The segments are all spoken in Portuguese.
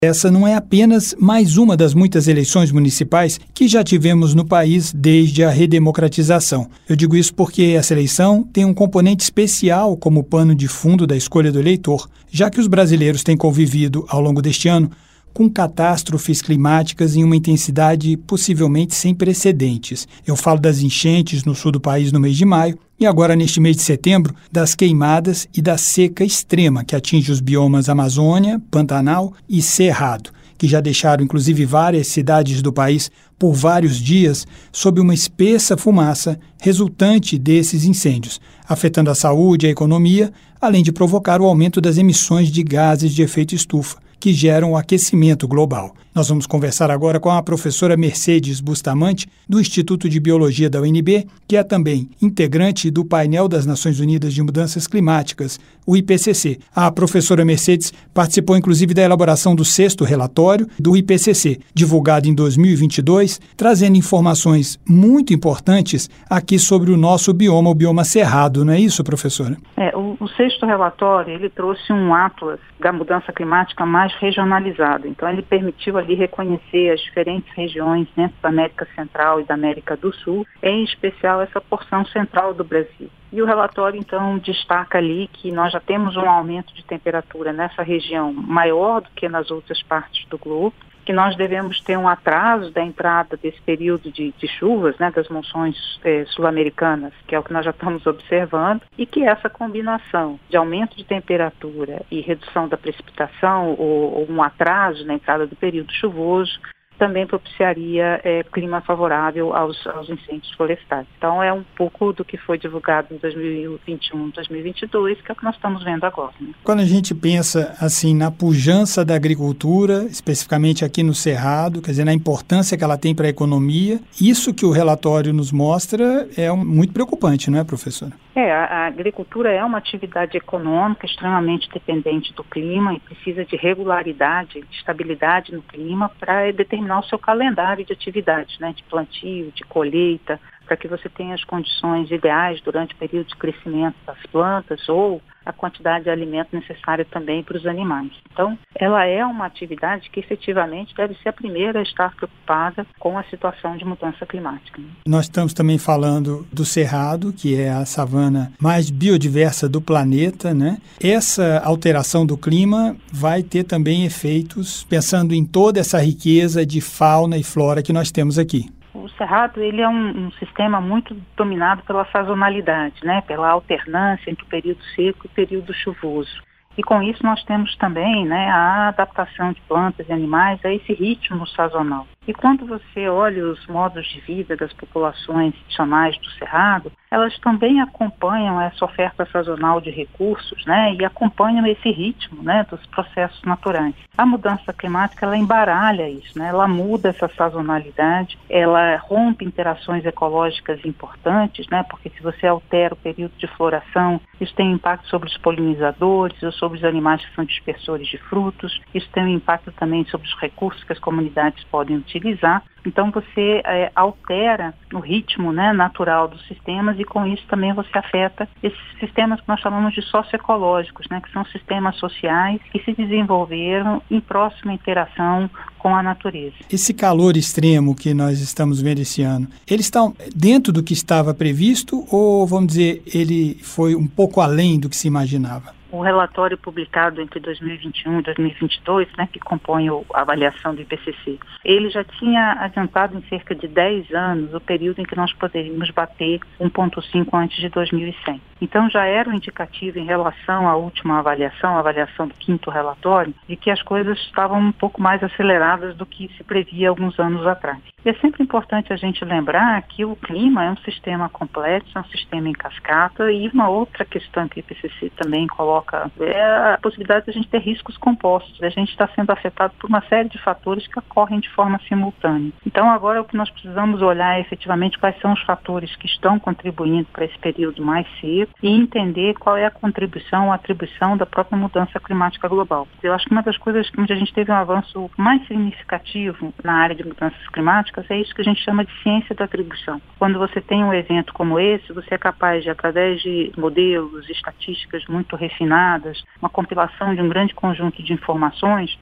Essa não é apenas mais uma das muitas eleições municipais que já tivemos no país desde a redemocratização. Eu digo isso porque essa eleição tem um componente especial como pano de fundo da escolha do eleitor, já que os brasileiros têm convivido, ao longo deste ano, com catástrofes climáticas em uma intensidade possivelmente sem precedentes. Eu falo das enchentes no sul do país no mês de maio e agora, neste mês de setembro, das queimadas e da seca extrema que atinge os biomas Amazônia, Pantanal e Cerrado, que já deixaram inclusive várias cidades do país por vários dias sob uma espessa fumaça resultante desses incêndios, afetando a saúde e a economia, além de provocar o aumento das emissões de gases de efeito estufa, que geram o aquecimento global. Nós vamos conversar agora com a professora Mercedes Bustamante, do Instituto de Biologia da UNB, que é também integrante do Painel das Nações Unidas de Mudanças Climáticas, o IPCC. A professora Mercedes participou, inclusive, da elaboração do 6º relatório do IPCC, divulgado em 2022, trazendo informações muito importantes aqui sobre o nosso bioma, o bioma Cerrado. Não é isso, professora? O 6º relatório, ele trouxe um atlas da mudança climática mais regionalizado. Então, ele permitiu ali reconhecer as diferentes regiões dentro da América Central e da América do Sul, em especial essa porção central do Brasil. E o relatório, então, destaca ali que nós já temos um aumento de temperatura nessa região maior do que nas outras partes do globo, que nós devemos ter um atraso da entrada desse período de chuvas, das monções sul-americanas, que é o que nós já estamos observando, e que essa combinação de aumento de temperatura e redução da precipitação ou um atraso na entrada do período chuvoso também propiciaria clima favorável aos incêndios florestais. Então, é um pouco do que foi divulgado em 2021, 2022, que é o que nós estamos vendo agora. Quando a gente pensa assim na pujança da agricultura, especificamente aqui no Cerrado, quer dizer, na importância que ela tem para a economia, isso que o relatório nos mostra é muito preocupante, não é, professora? A agricultura é uma atividade econômica extremamente dependente do clima e precisa de regularidade, de estabilidade no clima para determinar o seu calendário de atividades, de plantio, de colheita, para que você tenha as condições ideais durante o período de crescimento das plantas ou a quantidade de alimento necessária também para os animais. Então, ela é uma atividade que efetivamente deve ser a primeira a estar preocupada com a situação de mudança climática. Nós estamos também falando do Cerrado, que é a savana mais biodiversa do planeta, Essa alteração do clima vai ter também efeitos pensando em toda essa riqueza de fauna e flora que nós temos aqui. O Cerrado, ele é um sistema muito dominado pela sazonalidade, pela alternância entre o período seco e o período chuvoso. E com isso nós temos também a adaptação de plantas e animais a esse ritmo sazonal. E quando você olha os modos de vida das populações tradicionais do Cerrado, elas também acompanham essa oferta sazonal de recursos, e acompanham esse ritmo, dos processos naturais. A mudança climática, ela embaralha isso, ela muda essa sazonalidade, ela rompe interações ecológicas importantes, porque se você altera o período de floração, isso tem impacto sobre os polinizadores ou sobre os animais que são dispersores de frutos, isso tem um impacto também sobre os recursos que as comunidades podem utilizar. Então você altera o ritmo natural dos sistemas e com isso também você afeta esses sistemas que nós chamamos de socioecológicos, que são sistemas sociais que se desenvolveram em próxima interação com a natureza. Esse calor extremo que nós estamos vendo esse ano, ele está dentro do que estava previsto ou, vamos dizer, ele foi um pouco além do que se imaginava? O relatório publicado entre 2021 e 2022, que compõe a avaliação do IPCC, ele já tinha adiantado em cerca de 10 anos o período em que nós poderíamos bater 1,5 antes de 2100. Então já era um indicativo em relação à última avaliação, a avaliação do 5º relatório, de que as coisas estavam um pouco mais aceleradas do que se previa alguns anos atrás. E é sempre importante a gente lembrar que o clima é um sistema complexo, é um sistema em cascata, e uma outra questão que o IPCC também coloca é a possibilidade de a gente ter riscos compostos. A gente está sendo afetado por uma série de fatores que ocorrem de forma simultânea. Então agora o que nós precisamos olhar é efetivamente quais são os fatores que estão contribuindo para esse período mais seco e entender qual é a contribuição, a atribuição da própria mudança climática global. Eu acho que uma das coisas onde a gente teve um avanço mais significativo na área de mudanças climáticas é isso que a gente chama de ciência da atribuição. Quando você tem um evento como esse, você é capaz de, através de modelos, estatísticas muito refinadas, uma compilação de um grande conjunto de informações,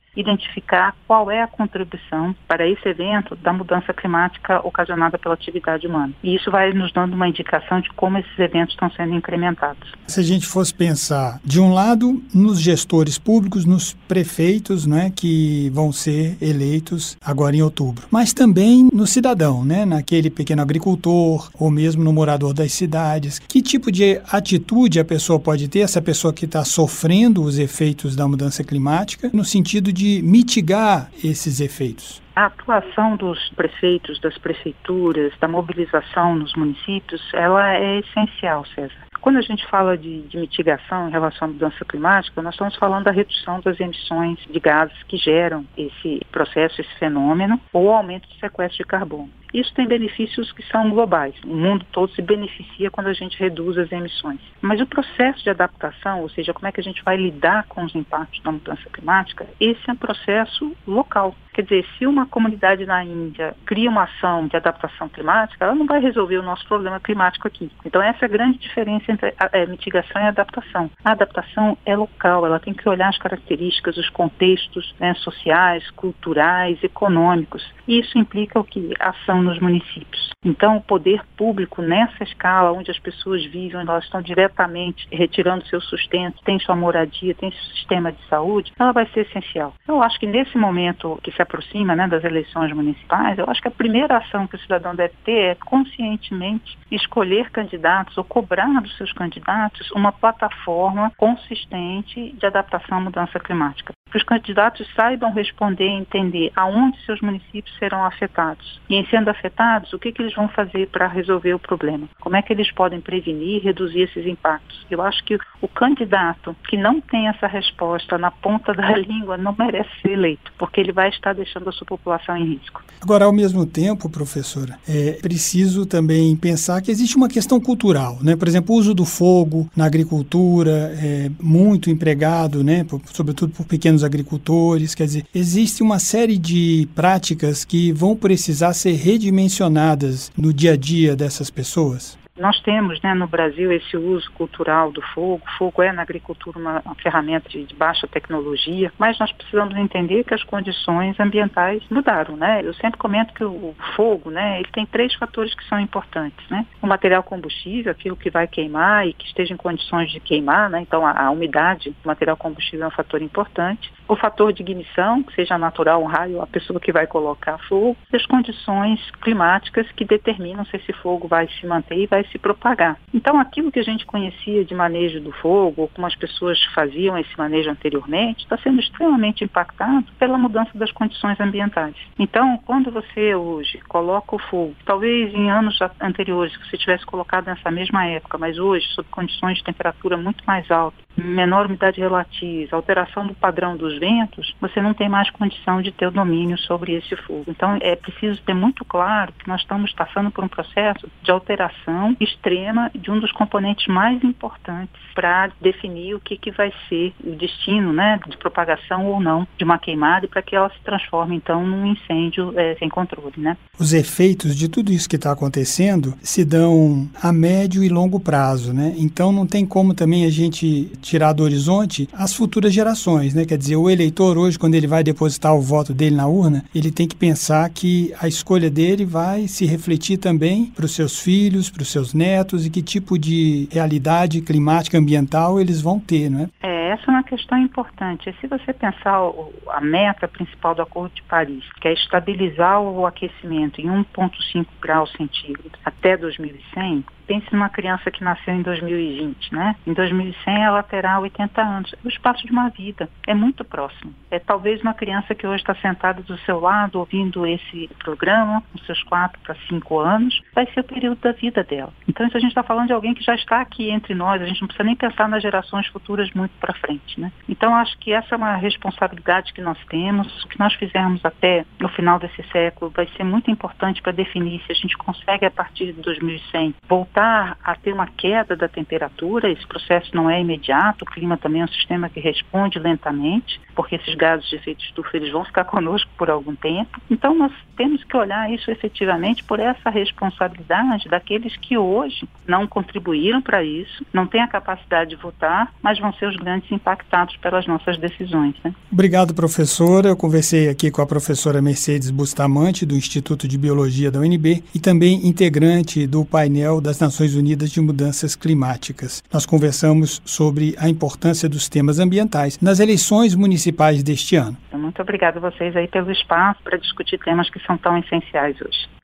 identificar qual é a contribuição para esse evento da mudança climática ocasionada pela atividade humana. E isso vai nos dando uma indicação de como esses eventos estão sendo incrementados. Se a gente fosse pensar, de um lado, nos gestores públicos, nos prefeitos, né, que vão ser eleitos agora em outubro, mas também no cidadão, né, naquele pequeno agricultor ou mesmo no morador das cidades. Que tipo de atitude a pessoa pode ter, essa pessoa que está sofrendo os efeitos da mudança climática, no sentido de mitigar esses efeitos? A atuação dos prefeitos, das prefeituras, da mobilização nos municípios, ela é essencial, César. Quando a gente fala de mitigação em relação à mudança climática, nós estamos falando da redução das emissões de gases que geram esse processo, esse fenômeno, ou o aumento do sequestro de carbono. Isso tem benefícios que são globais. O mundo todo se beneficia quando a gente reduz as emissões. Mas o processo de adaptação, ou seja, como é que a gente vai lidar com os impactos da mudança climática, esse é um processo local. Quer dizer, se uma comunidade na Índia cria uma ação de adaptação climática, ela não vai resolver o nosso problema climático aqui. Então essa é a grande diferença entre mitigação e adaptação. A adaptação é local, ela tem que olhar as características, os contextos, né, sociais, culturais, econômicos. E isso implica o quê? Ação nos municípios. Então, o poder público, nessa escala, onde as pessoas vivem, elas estão diretamente retirando seu sustento, tem sua moradia, tem seu sistema de saúde, ela vai ser essencial. Eu acho que nesse momento que se aproxima, né, das eleições municipais, eu acho que a primeira ação que o cidadão deve ter é conscientemente escolher candidatos ou cobrar dos seus candidatos uma plataforma consistente de adaptação à mudança climática. Que os candidatos saibam responder e entender aonde seus municípios serão afetados. E em sendo afetados, o que eles vão fazer para resolver o problema? Como é que eles podem prevenir e reduzir esses impactos? Eu acho que o candidato que não tem essa resposta na ponta da língua não merece ser eleito, porque ele vai estar deixando a sua população em risco. Agora, ao mesmo tempo, professora, é preciso também pensar que existe uma questão cultural, né? Por exemplo, o uso do fogo na agricultura é muito empregado, né? Sobretudo por pequenos agricultores. Quer dizer, existe uma série de práticas que vão precisar ser redimensionadas no dia a dia dessas pessoas. Nós temos, né, no Brasil esse uso cultural do fogo. O fogo é na agricultura uma ferramenta de baixa tecnologia, mas nós precisamos entender que as condições ambientais mudaram, né? Eu sempre comento que o fogo, né, ele tem 3 fatores que são importantes, né? O material combustível, aquilo que vai queimar e que esteja em condições de queimar, né? Então a umidade do material combustível é um fator importante. O fator de ignição, que seja natural, um raio, a pessoa que vai colocar fogo, e as condições climáticas que determinam se esse fogo vai se manter e vai se propagar. Então, aquilo que a gente conhecia de manejo do fogo, ou como as pessoas faziam esse manejo anteriormente, está sendo extremamente impactado pela mudança das condições ambientais. Então, quando você hoje coloca o fogo, talvez em anos anteriores você tivesse colocado nessa mesma época, mas hoje, sob condições de temperatura muito mais alta, menor umidade relativa, alteração do padrão dos ventos, você não tem mais condição de ter o domínio sobre esse fogo. Então, é preciso ter muito claro que nós estamos passando por um processo de alteração extrema de um dos componentes mais importantes para definir o que vai ser o destino, né, de propagação ou não de uma queimada e para que ela se transforme, então, num incêndio sem controle, né? Os efeitos de tudo isso que está acontecendo se dão a médio e longo prazo, né? Então, não tem como também a gente tirar do horizonte as futuras gerações, né? Quer dizer, o eleitor hoje, quando ele vai depositar o voto dele na urna, ele tem que pensar que a escolha dele vai se refletir também para os seus filhos, para os seus netos e que tipo de realidade climática ambiental eles vão ter, não é? Essa é uma questão importante. Se você pensar a meta principal do Acordo de Paris, que é estabilizar o aquecimento em 1,5 graus centígrados até 2100, pense numa criança que nasceu em 2020, né? Em 2100 ela terá 80 anos. É o espaço de uma vida. É muito próximo. É talvez uma criança que hoje está sentada do seu lado ouvindo esse programa, com seus 4 para 5 anos, vai ser o período da vida dela. Então, isso a gente está falando de alguém que já está aqui entre nós. A gente não precisa nem pensar nas gerações futuras muito para frente, né? Então, acho que essa é uma responsabilidade que nós temos. O que nós fizermos até no final desse século vai ser muito importante para definir se a gente consegue, a partir de 2100, voltar a ter uma queda da temperatura. Esse processo não é imediato, o clima também é um sistema que responde lentamente, porque esses gases de efeito de estufa eles vão ficar conosco por algum tempo. Então nós temos que olhar isso efetivamente por essa responsabilidade daqueles que hoje não contribuíram para isso, não têm a capacidade de votar, mas vão ser os grandes diretamente impactados pelas nossas decisões, né? Obrigado, professora. Eu conversei aqui com a professora Mercedes Bustamante, do Instituto de Biologia da UNB, e também integrante do painel das Nações Unidas de Mudanças Climáticas. Nós conversamos sobre a importância dos temas ambientais nas eleições municipais deste ano. Muito obrigada a vocês aí pelo espaço para discutir temas que são tão essenciais hoje.